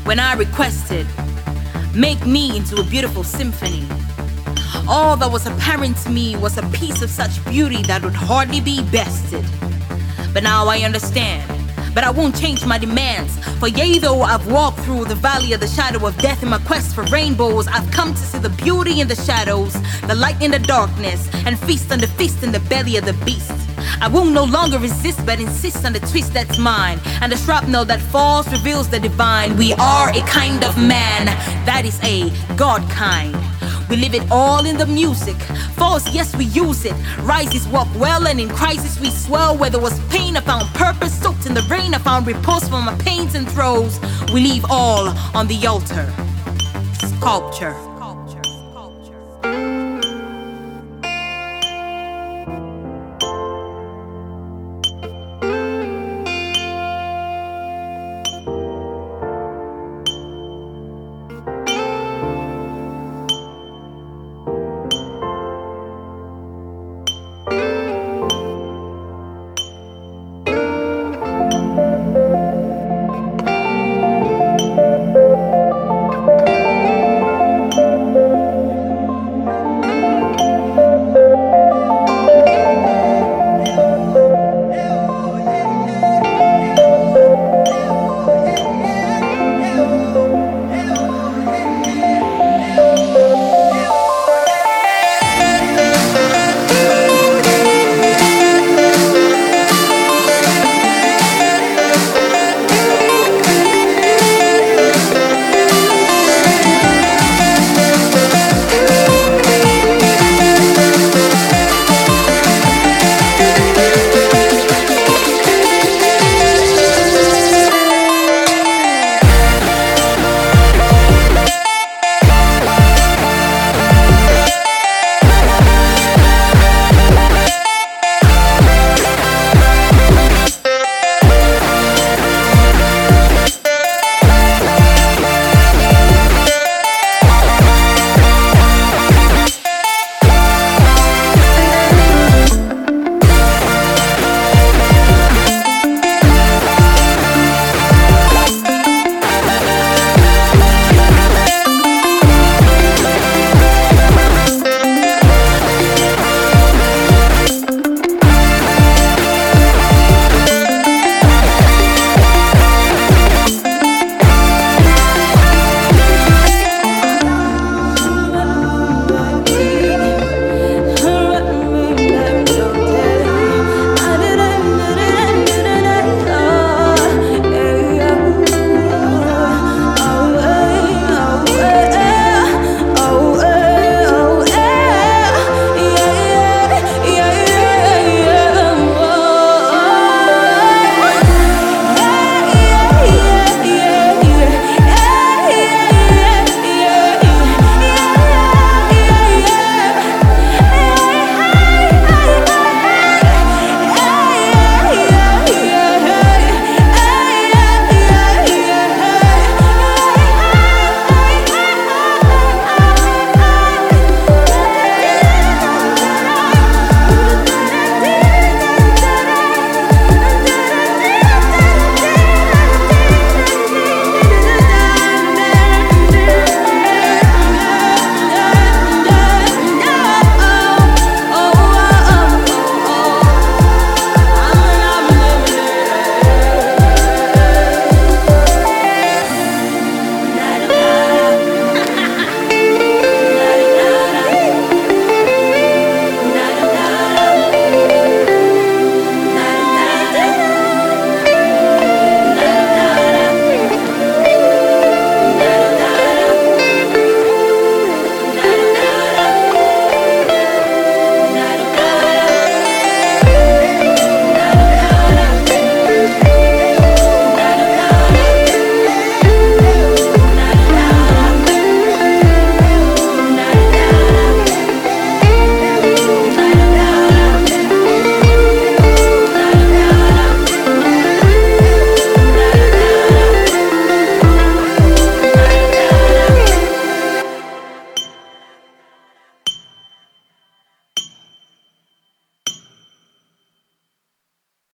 when I requested, make me into a beautiful symphony. All that was apparent to me was a piece of such beauty that would hardly be bested. But now I understand, but I won't change my demands. For yea, though I've walked through the valley of the shadow of death in my quest for rainbows, I've come to see the beauty in the shadows, the light in the darkness, and feast on the feast in the belly of the beast. I will no longer resist, but insist on the twist that's mine, and the shrapnel that falls reveals the divine. We are a kind of man, that is a God kind. We live it all in the music. Falls, yes, we use it. Rises, walk well, and in crisis we swell. Where there was pain, I found purpose. Soaked in the rain, I found repose from my pains and throes. We leave all on the altar. Sculpture.